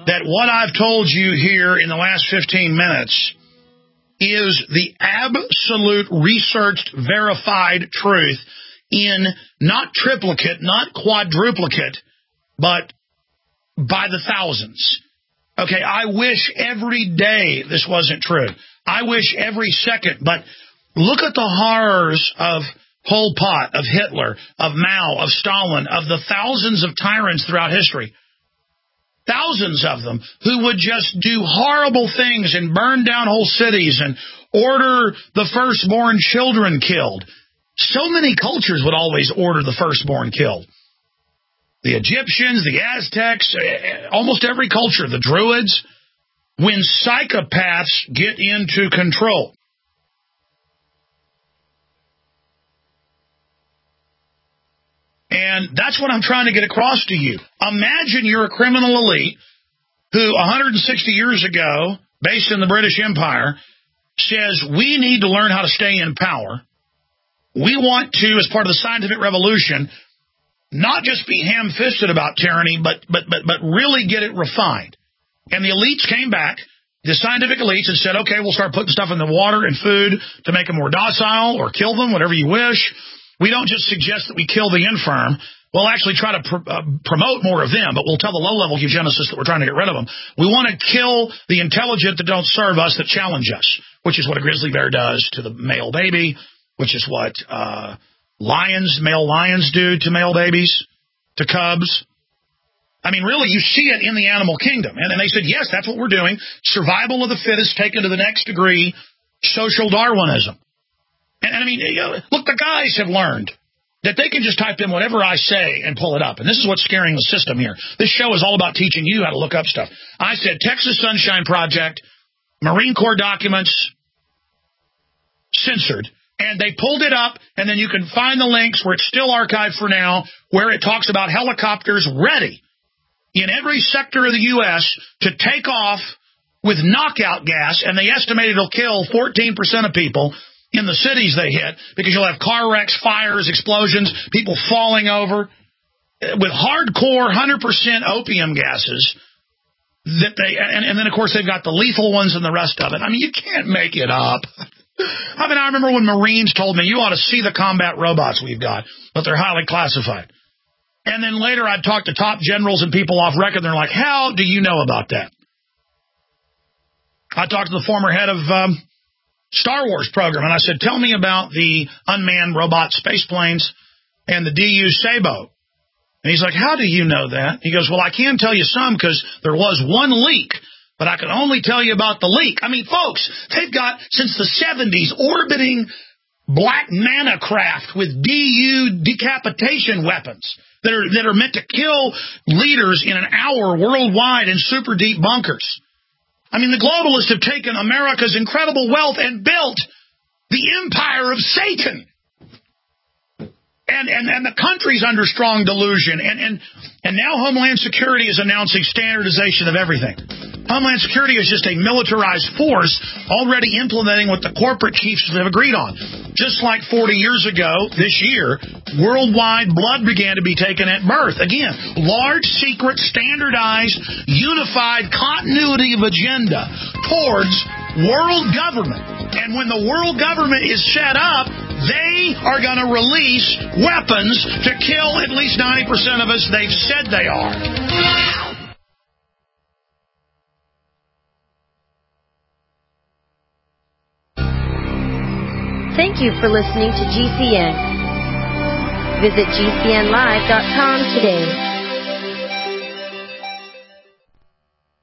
[SPEAKER 2] that what I've told you here in the last 15 minutes is the absolute researched, verified truth in not triplicate, not quadruplicate, but by the thousands. Okay, I wish every day this wasn't true. I wish every second, but look at the horrors of Pol Pot, of Hitler, of Mao, of Stalin, of the thousands of tyrants throughout history. Thousands of them who would just do horrible things and burn down whole cities and order the firstborn children killed. So many cultures would always order the firstborn killed. The Egyptians, the Aztecs, almost every culture, the Druids, when psychopaths get into control. And that's what I'm trying to get across to you. Imagine you're a criminal elite who 160 years ago, based in the British Empire, says we need to learn how to stay in power. We want to, as part of the scientific revolution, not just be ham-fisted about tyranny, but really get it refined. And the elites came back, the scientific elites, and said, okay, we'll start putting stuff in the water and food to make them more docile or kill them, whatever you wish. We don't just suggest that we kill the infirm. We'll actually try to promote more of them, but we'll tell the low-level eugenicists that we're trying to get rid of them. We want to kill the intelligent that don't serve us, that challenge us, which is what a grizzly bear does to the male baby, which is what male lions do to male babies, to cubs. I mean, really, you see it in the animal kingdom. And they said, yes, that's what we're doing. Survival of the fittest taken to the next degree, social Darwinism. And I mean, look, the guys have learned that they can just type in whatever I say and pull it up. And this is what's scaring the system here. This show is all about teaching you how to look up stuff. I said Texas Sunshine Project, Marine Corps documents, censored. And they pulled it up, and then you can find the links where it's still archived for now, where it talks about helicopters ready in every sector of the U.S. to take off with knockout gas, and they estimate it'll kill 14% of people in the cities they hit, because you'll have car wrecks, fires, explosions, people falling over with hardcore 100% opium gases. And then, of course, they've got the lethal ones and the rest of it. I mean, you can't make it up. I mean, I remember when Marines told me, you ought to see the combat robots we've got, but they're highly classified. And then later I'd talk to top generals and people off record, and they're like, how do you know about that? I talked to the former head of Star Wars program, and I said, tell me about the unmanned robot space planes and the DU Sabo. And he's like, how do you know that? He goes, well, I can tell you some because there was one leak, but I can only tell you about the leak. I mean, folks, they've got, since the 70s, orbiting black mana craft with DU decapitation weapons that are meant to kill leaders in an hour worldwide in super deep bunkers. I mean, the globalists have taken America's incredible wealth and built the empire of Satan. And the country's under strong delusion. And now Homeland Security is announcing standardization of everything. Homeland Security is just a militarized force already implementing what the corporate chiefs have agreed on. Just like 40 years ago, this year, worldwide blood began to be taken at birth. Again, large, secret, standardized, unified continuity of agenda towards world government. And when the world government is set up, they are going to release weapons to kill at least 90% of us. They've said they are.
[SPEAKER 13] Thank you for listening to GCN. Visit GCNlive.com today.